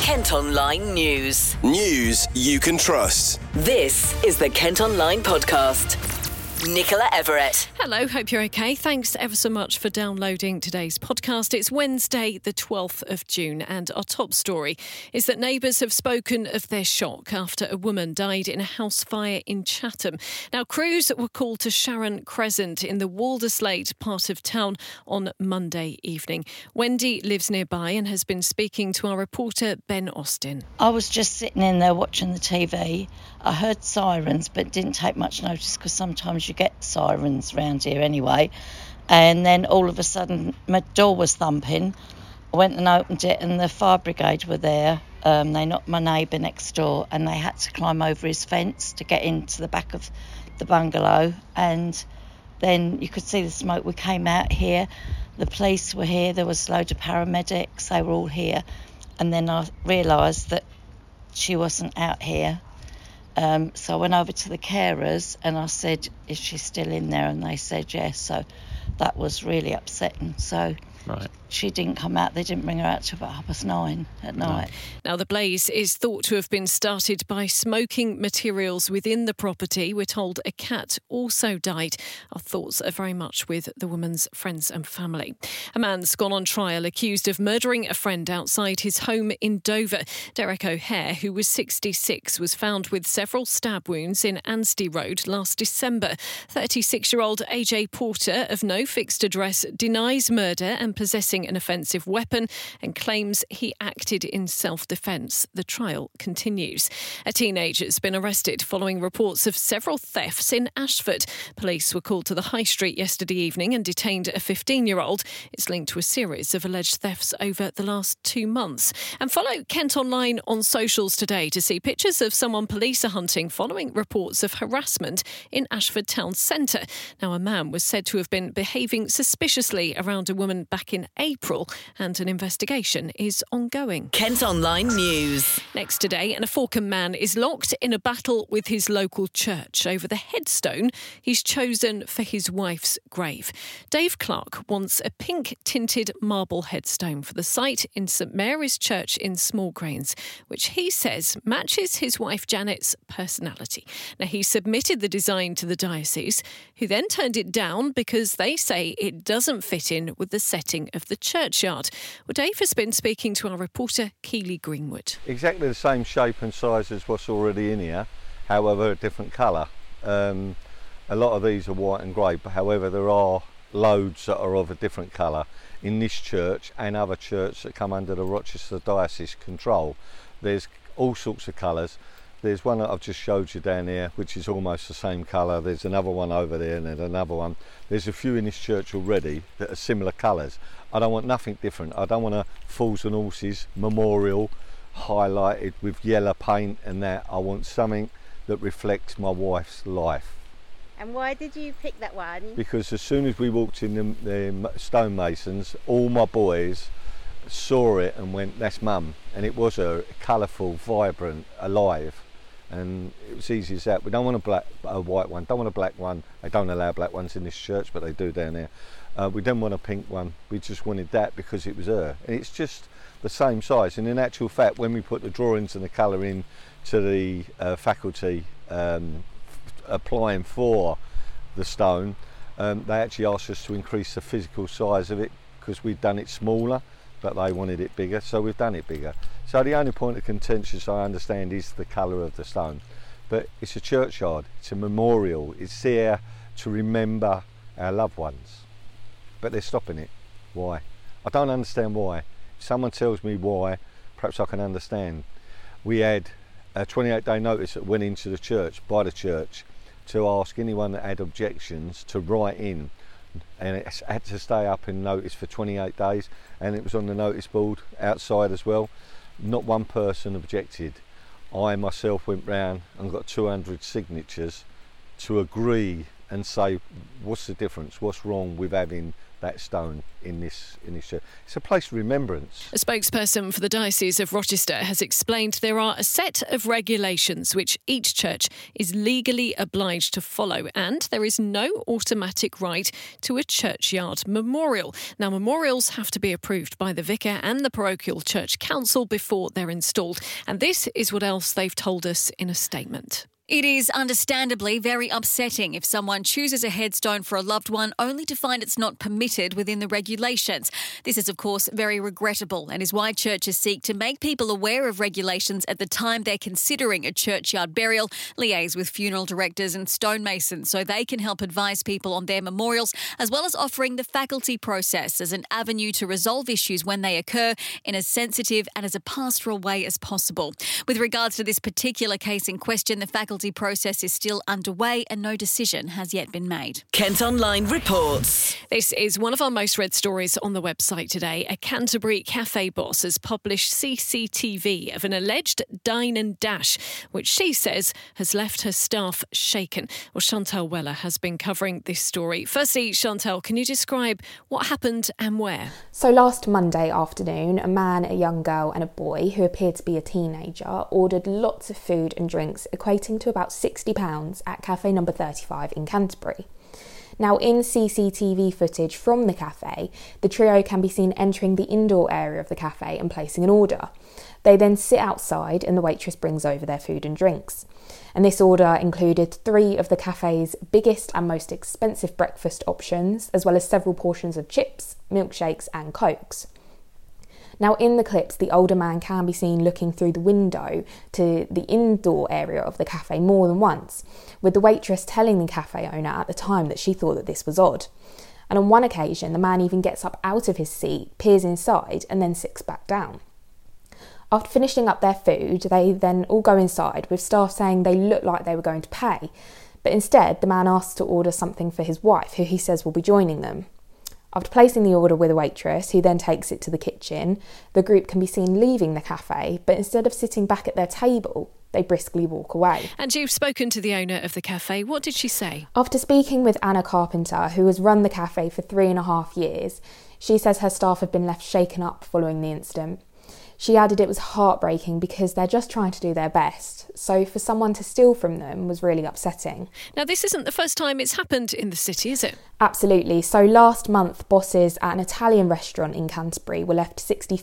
Kent Online News. News you can trust. This is the Kent Online Podcast. Nicola Everett. Hello, hope you're okay. Thanks ever so much for downloading today's podcast. It's Wednesday, the 12th of June, and our top story is that neighbours have spoken of their shock after a woman died in a house fire in Chatham. Now, crews were called to Sharon Crescent in the Walderslade part of town on Monday evening. Wendy lives nearby and has been speaking to our reporter Ben Austin. I was just sitting in there watching the TV. I heard sirens, but didn't take much notice because sometimes you get sirens around here anyway. And then all of a sudden my door was thumping. I went and opened it and the fire brigade were there. They knocked my neighbour next door and they had to climb over his fence to get into the back of the bungalow. And then you could see the smoke. We came out here, the police were here, there was a load of paramedics, they were all here. And then I realised that she wasn't out here. So I went over to the carers and I said, is she still in there? And they said yes. So that was really upsetting. So she didn't come out. They didn't bring her out till about 9:30 at night. Now, the blaze is thought to have been started by smoking materials within the property. We're told a cat also died. Our thoughts are very much with the woman's friends and family. A man's gone on trial accused of murdering a friend outside his home in Dover. Derek O'Hare, who was 66, was found with several stab wounds in Anstey Road last December. 36-year-old AJ Porter, of no fixed address, denies murder and possessing an offensive weapon and claims he acted in self-defence. The trial continues. A teenager has been arrested following reports of several thefts in Ashford. Police were called to the High Street yesterday evening and detained a 15-year-old. It's linked to a series of alleged thefts over the last 2 months. And follow Kent Online on socials today to see pictures of someone police are hunting following reports of harassment in Ashford Town Centre. Now, a man was said to have been behaving suspiciously around a woman back in April, and an investigation is ongoing. Kent Online News. Next today, an Aforcan man is locked in a battle with his local church over the headstone he's chosen for his wife's grave. Dave Clark wants a pink-tinted marble headstone for the site in St Mary's Church in Smallgrains, which he says matches his wife Janet's personality. Now, he submitted the design to the diocese, who then turned it down because they say it doesn't fit in with the setting of the churchyard. Well, Dave has been speaking to our reporter Keely Greenwood. Exactly the same shape and size as what's already in here, however a different colour. A lot of these are white and grey, but however there are loads that are of a different colour in this church and other churches that come under the Rochester Diocese control. There's all sorts of colours. There's one that I've just showed you down here, which is almost the same colour. There's another one over there and then another one. There's a few in this church already that are similar colours. I don't want nothing different. I don't want a Fools and Horses memorial highlighted with yellow paint and that. I want something that reflects my wife's life. And why did you pick that one? Because as soon as we walked in the stonemasons, all my boys saw it and went, that's Mum. And it was a colourful, vibrant, alive. And it was easy as that. We don't want a white one, don't want a black one. They don't allow black ones in this church, but they do down there. We didn't want a pink one. We just wanted that because it was her. And it's just the same size. And in actual fact, when we put the drawings and the colour in to the faculty applying for the stone, they actually asked us to increase the physical size of it because we'd done it smaller, but they wanted it bigger, so we've done it bigger. So the only point of contention, I understand, is the colour of the stone. But it's a churchyard, it's a memorial, it's there to remember our loved ones. But they're stopping it. Why? I don't understand why. If someone tells me why, perhaps I can understand. We had a 28-day notice that went into the church, by the church, to ask anyone that had objections to write in. And it had to stay up in notice for 28 days, and it was on the notice board outside as well. Not one person objected. I myself went round and got 200 signatures to agree and say, what's the difference, what's wrong with having that stone in this church. It's a place of remembrance. A spokesperson for the Diocese of Rochester has explained there are a set of regulations which each church is legally obliged to follow, and there is no automatic right to a churchyard memorial. Now, memorials have to be approved by the vicar and the parochial church council before they're installed, and this is what else they've told us in a statement. It is understandably very upsetting if someone chooses a headstone for a loved one only to find it's not permitted within the regulations. This is, of course, very regrettable and is why churches seek to make people aware of regulations at the time they're considering a churchyard burial, liaise with funeral directors and stonemasons so they can help advise people on their memorials, as well as offering the faculty process as an avenue to resolve issues when they occur in as sensitive and as a pastoral way as possible. With regards to this particular case in question, the faculty process is still underway and no decision has yet been made. Kent Online reports. This is one of our most read stories on the website today. A Canterbury cafe boss has published CCTV of an alleged dine and dash, which she says has left her staff shaken. Well, Chantal Weller has been covering this story. Firstly, Chantal, can you describe what happened and where? So last Monday afternoon, a man, a young girl and a boy who appeared to be a teenager ordered lots of food and drinks equating to about £60 at Cafe number 35 in Canterbury. Now, in CCTV footage from the cafe, the trio can be seen entering the indoor area of the cafe and placing an order. They then sit outside and the waitress brings over their food and drinks. And this order included 3 of the cafe's biggest and most expensive breakfast options, as well as several portions of chips, milkshakes and cokes. Now, in the clips, the older man can be seen looking through the window to the indoor area of the cafe more than once, with the waitress telling the cafe owner at the time that she thought that this was odd. And on one occasion, the man even gets up out of his seat, peers inside, and then sits back down. After finishing up their food, they then all go inside, with staff saying they look like they were going to pay. But instead, the man asks to order something for his wife, who he says will be joining them. After placing the order with a waitress, who then takes it to the kitchen, the group can be seen leaving the cafe, but instead of sitting back at their table, they briskly walk away. And you've spoken to the owner of the cafe. What did she say? After speaking with Anna Carpenter, who has run the cafe for 3.5 years, she says her staff have been left shaken up following the incident. She added it was heartbreaking because they're just trying to do their best. So for someone to steal from them was really upsetting. Now, this isn't the first time it's happened in the city, is it? Absolutely. So last month, bosses at an Italian restaurant in Canterbury were left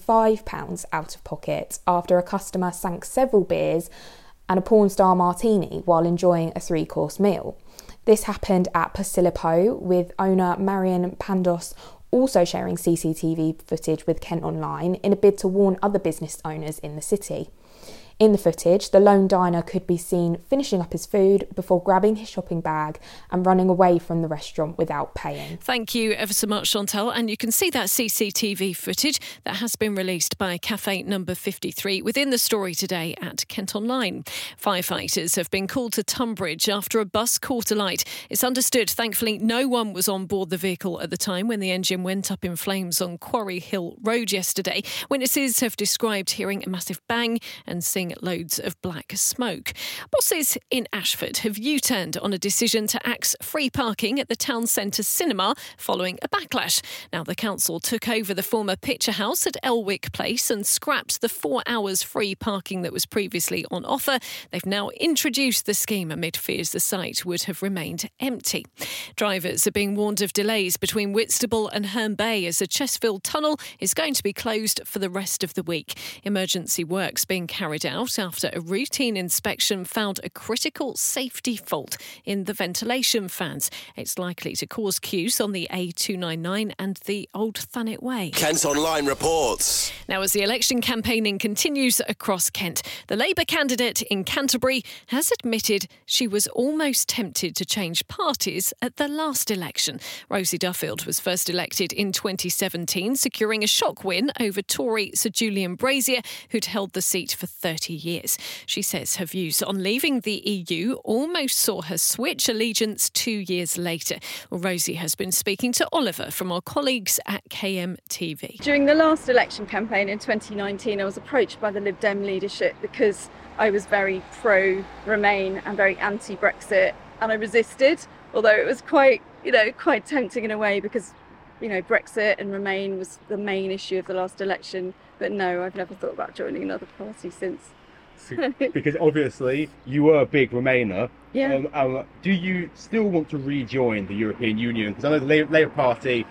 £65 out of pocket after a customer sank several beers and a porn star martini while enjoying a 3-course meal. This happened at Posillipo, with owner Marion Pandos also sharing CCTV footage with Kent Online in a bid to warn other business owners in the city. In the footage, the lone diner could be seen finishing up his food before grabbing his shopping bag and running away from the restaurant without paying. Thank you ever so much, Chantal. And you can see that CCTV footage that has been released by Cafe number 53 within the story today at Kent Online. Firefighters have been called to Tunbridge after a bus caught alight. It's understood, thankfully, no one was on board the vehicle at the time when the engine went up in flames on Quarry Hill Road yesterday. Witnesses have described hearing a massive bang and seeing loads of black smoke. Bosses in Ashford have U-turned on a decision to axe free parking at the town centre cinema following a backlash. Now, the council took over the former Picture House at Elwick Place and scrapped the 4 hours free parking that was previously on offer. They've now introduced the scheme amid fears the site would have remained empty. Drivers are being warned of delays between Whitstable and Herne Bay as the Chesfield Tunnel is going to be closed for the rest of the week. Emergency works being carried out after a routine inspection found a critical safety fault in the ventilation fans. It's likely to cause queues on the A299 and the Old Thanet Way. Kent Online reports. Now, as the election campaigning continues across Kent, the Labour candidate in Canterbury has admitted she was almost tempted to change parties at the last election. Rosie Duffield was first elected in 2017, securing a shock win over Tory Sir Julian Brazier, who'd held the seat for 30 years. She says her views on leaving the EU almost saw her switch allegiance 2 years later. Well, Rosie has been speaking to Oliver from our colleagues at KMTV. During the last election campaign in 2019, I was approached by the Lib Dem leadership because I was very pro-Remain and very anti-Brexit, and I resisted, although it was quite tempting in a way because Brexit and Remain was the main issue of the last election. But no, I've never thought about joining another party since. Because obviously you were a big Remainer. Yeah. Do you still want to rejoin the European Union? Because I know the Labour Party,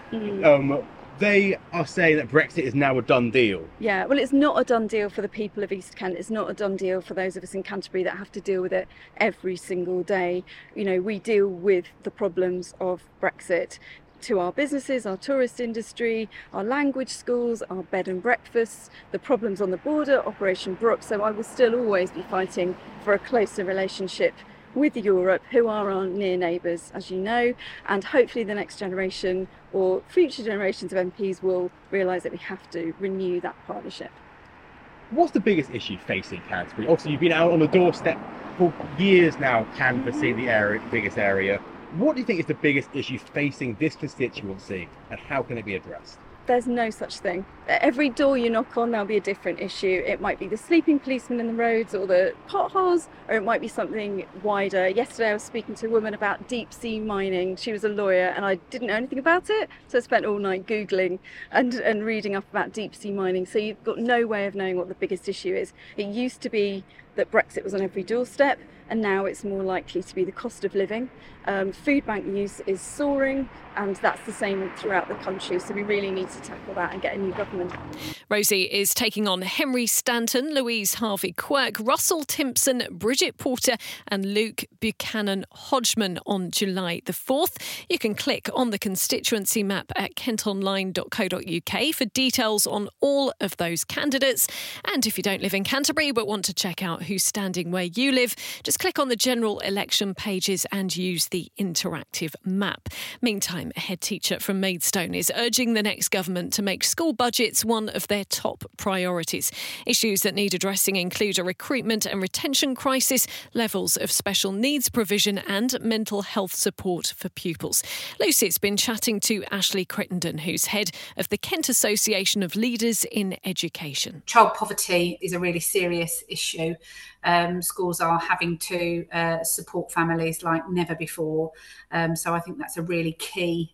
they are saying that Brexit is now a done deal. Yeah, well, it's not a done deal for the people of East Kent. It's not a done deal for those of us in Canterbury that have to deal with it every single day. We deal with the problems of Brexit to our businesses, our tourist industry, our language schools, our bed and breakfasts, the problems on the border, Operation Brook. So I will still always be fighting for a closer relationship with Europe, who are our near neighbours, as you know, and hopefully the next generation or future generations of MPs will realise that we have to renew that partnership. What's the biggest issue facing Canterbury? Obviously, you've been out on the doorstep for years now, canvassing the biggest area. What do you think is the biggest issue facing this constituency, and how can it be addressed? There's no such thing. Every door you knock on, there'll be a different issue. It might be the sleeping policemen in the roads or the potholes, or it might be something wider. Yesterday I was speaking to a woman about deep sea mining. She was a lawyer and I didn't know anything about it, so I spent all night Googling and reading up about deep sea mining. So you've got no way of knowing what the biggest issue is. It used to be that Brexit was on every doorstep, and now it's more likely to be the cost of living. Food bank use is soaring, and that's the same throughout the country, so we really need to tackle that and get a new government. Rosie is taking on Henry Stanton, Louise Harvey-Quirk, Russell Timpson, Bridget Porter and Luke Buchanan Hodgman on July the 4th. You can click on the constituency map at kentonline.co.uk for details on all of those candidates. And if you don't live in Canterbury but want to check out who's standing where you live, just click on the general election pages and use the interactive map. Meantime, a head teacher from Maidstone is urging the next government to make school budgets one of their top priorities. Issues that need addressing include a recruitment and retention crisis, levels of special needs provision and mental health support for pupils. Lucy's been chatting to Ashley Crittenden, who's head of the Kent Association of Leaders in Education. Child poverty is a really serious issue. Schools are having to support families like never before. So I think that's a really key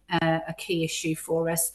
issue for us.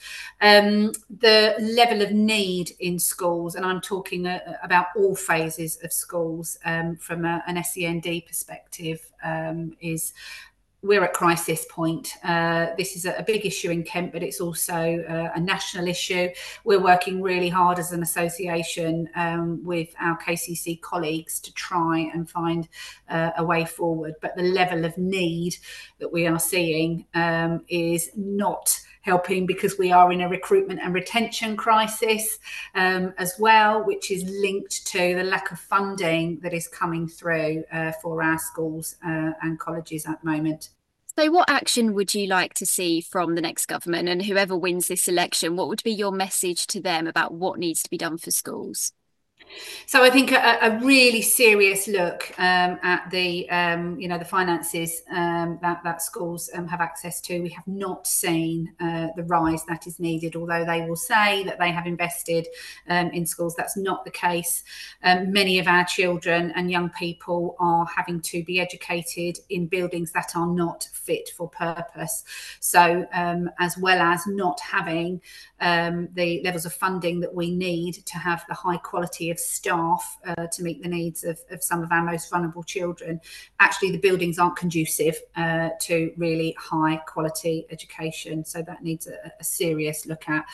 The level of need in schools, and I'm talking about all phases of schools from an SEND perspective, is we're at crisis point. This is a big issue in Kent, but it's also a national issue. We're working really hard as an association with our KCC colleagues to try and find a way forward. But the level of need that we are seeing is not helping, because we are in a recruitment and retention crisis as well, which is linked to the lack of funding that is coming through for our schools and colleges at the moment. So what action would you like to see from the next government, and whoever wins this election, what would be your message to them about what needs to be done for schools? So I think a really serious look at the the finances that schools have access to. We have not seen the rise that is needed, although they will say that they have invested in schools. That's not the case. Many of our children and young people are having to be educated in buildings that are not fit for purpose. So as well as not having the levels of funding that we need to have the high quality of staff to meet the needs of some of our most vulnerable children, actually the buildings aren't conducive to really high quality education. So that needs a serious look at,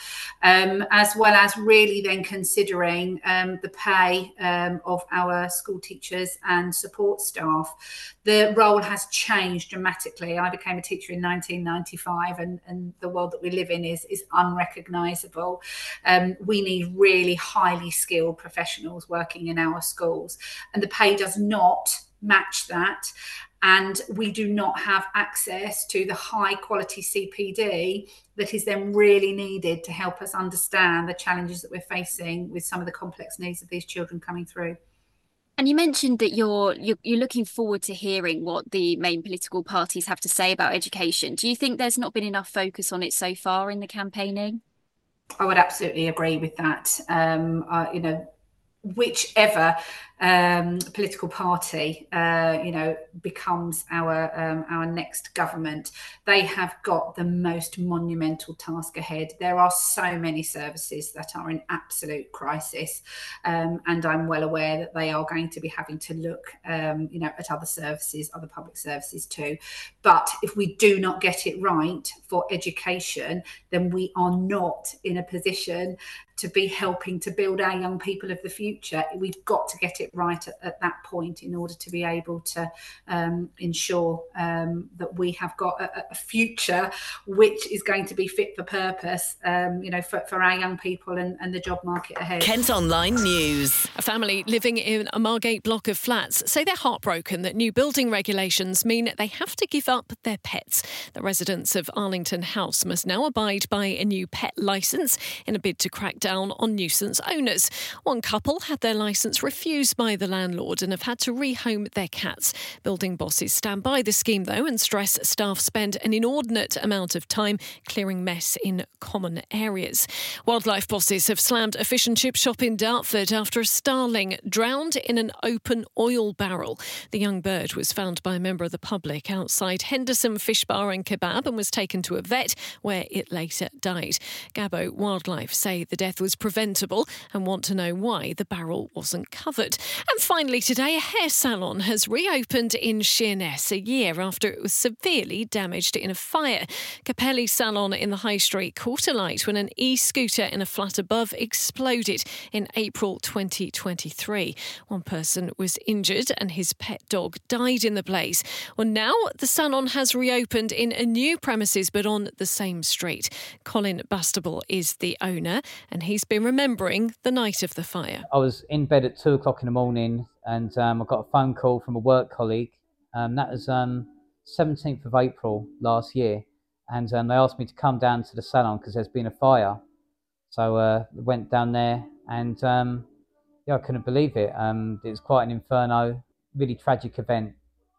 as well as really then considering the pay of our school teachers and support staff. The role has changed dramatically. I became a teacher in 1995, and the world that we live in is unrecognisable. We need really highly skilled professionals working in our schools, and the pay does not match that. And we do not have access to the high quality CPD that is then really needed to help us understand the challenges that we're facing with some of the complex needs of these children coming through. And you mentioned that you're looking forward to hearing what the main political parties have to say about education. Do you think there's not been enough focus on it so far in the campaigning? I would absolutely agree with that. Whichever political party, becomes our next government, they have got the most monumental task ahead. There are so many services that are in absolute crisis, and I'm well aware that they are going to be having to look, at other services, other public services too. But if we do not get it right for education, then we are not in a position to be helping to build our young people of the future. We've got to get it right at that point in order to be able to ensure that we have got a future which is going to be fit for purpose, for our young people and the job market ahead. Kent Online News. A family living in a Margate block of flats say they're heartbroken that new building regulations mean they have to give up their pets. The residents of Arlington House must now abide by a new pet licence in a bid to crack down on nuisance owners. One couple had their licence refused by the landlord and have had to rehome their cats. Building bosses stand by the scheme though and stress staff spend an inordinate amount of time clearing mess in common areas. Wildlife bosses have slammed a fish and chip shop in Dartford after a starling drowned in an open oil barrel. The young bird was found by a member of the public outside Henderson Fish Bar and Kebab and was taken to a vet where it later died. Gabbo Wildlife say the death was preventable and want to know why the barrel wasn't covered. And finally today, a hair salon has reopened in Sheerness a year after it was severely damaged in a fire. Capelli Salon in the High Street caught alight when an e-scooter in a flat above exploded in April 2023. One person was injured and his pet dog died in the blaze. Well, now the salon has reopened in a new premises but on the same street. Colin Bastable is the owner and he's been remembering the night of the fire. I was in bed at 2 o'clock in the morning and I got a phone call from a work colleague. That was 17th of April last year. And they asked me to come down to the salon because there's been a fire. So I went down there and I couldn't believe it. It was quite an inferno, really tragic event.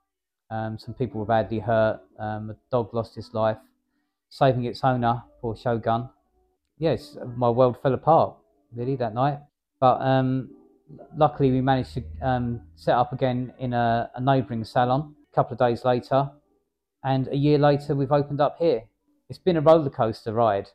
Some people were badly hurt. A dog lost his life, saving its owner, poor Shogun. Yes, my world fell apart really that night. But luckily we managed to set up again in a neighbouring salon a couple of days later. And a year later we've opened up here. It's been a roller coaster ride.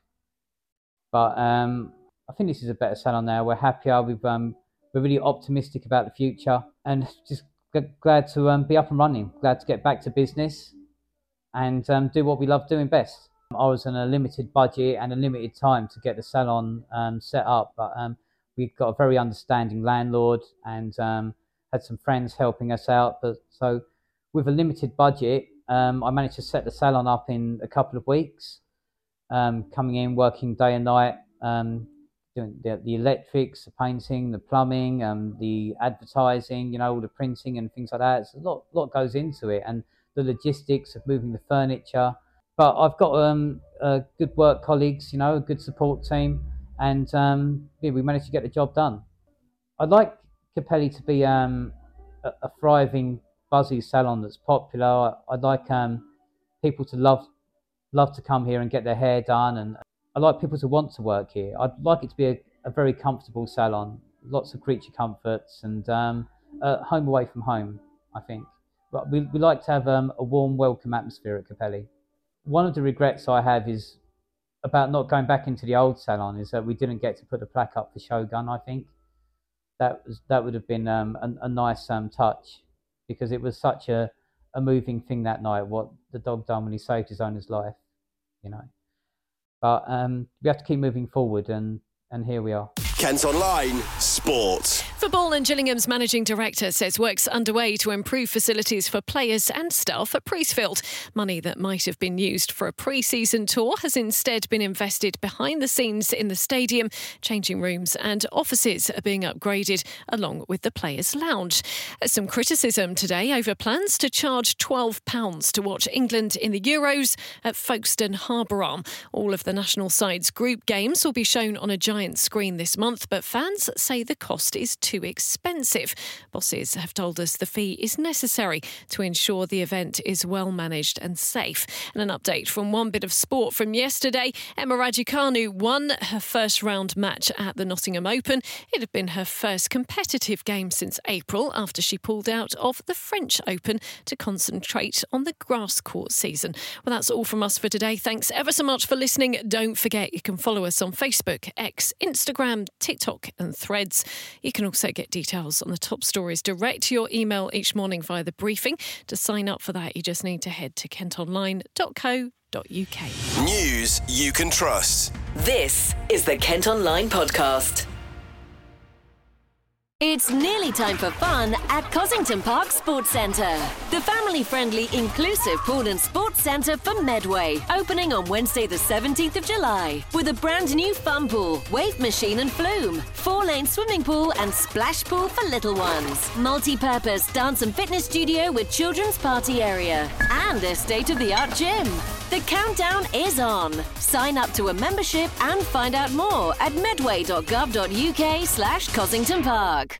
But I think this is a better salon now. We're happier. We're really optimistic about the future and just glad to be up and running. Glad to get back to business and do what we love doing best. I was on a limited budget and a limited time to get the salon set up, but we got a very understanding landlord and had some friends helping us out. But so with a limited budget, I managed to set the salon up in a couple of weeks, coming in, working day and night, doing the electrics, the painting, the plumbing, the advertising, all the printing and things like that. It's a lot goes into it, and the logistics of moving the furniture. But I've got good work colleagues, a good support team, and we managed to get the job done. I'd like Capelli to be a thriving, buzzy salon that's popular. I'd like people to love to come here and get their hair done, and I'd like people to want to work here. I'd like it to be a very comfortable salon, lots of creature comforts, and home away from home, I think. But we like to have a warm, welcome atmosphere at Capelli. One of the regrets I have is about not going back into the old salon is that we didn't get to put the plaque up for Shogun. I think that would have been a nice touch, because it was such a moving thing that night, what the dog done when he saved his owner's life, But we have to keep moving forward, and here we are. Kent Online Sport. For Ball and Gillingham's managing director says work's underway to improve facilities for players and staff at Priestfield. Money that might have been used for a pre-season tour has instead been invested behind the scenes in the stadium. Changing rooms and offices are being upgraded along with the players' lounge. Some criticism today over plans to charge £12 to watch England in the Euros at Folkestone Harbour Arm. All of the national side's group games will be shown on a giant screen this month, but fans say the cost is too too expensive. Bosses have told us the fee is necessary to ensure the event is well managed and safe. And an update from one bit of sport from yesterday. Emma Raducanu won her first round match at the Nottingham Open. It had been her first competitive game since April after she pulled out of the French Open to concentrate on the grass court season. Well, that's all from us for today. Thanks ever so much for listening. Don't forget you can follow us on Facebook, X, Instagram, TikTok and Threads. You can also get details on the top stories direct to your email each morning via the briefing. To sign up for that, you just need to head to kentonline.co.uk. News you can trust. This is the Kent Online Podcast. It's nearly time for fun at Cossington Park Sports Centre. The family-friendly, inclusive pool and sports centre for Medway, opening on Wednesday the 17th of July, with a brand new fun pool, wave machine and flume, 4-lane swimming pool and splash pool for little ones, multi-purpose dance and fitness studio with children's party area, and a state-of-the-art gym. The countdown is on. Sign up to a membership and find out more at medway.gov.uk/Cossington Park.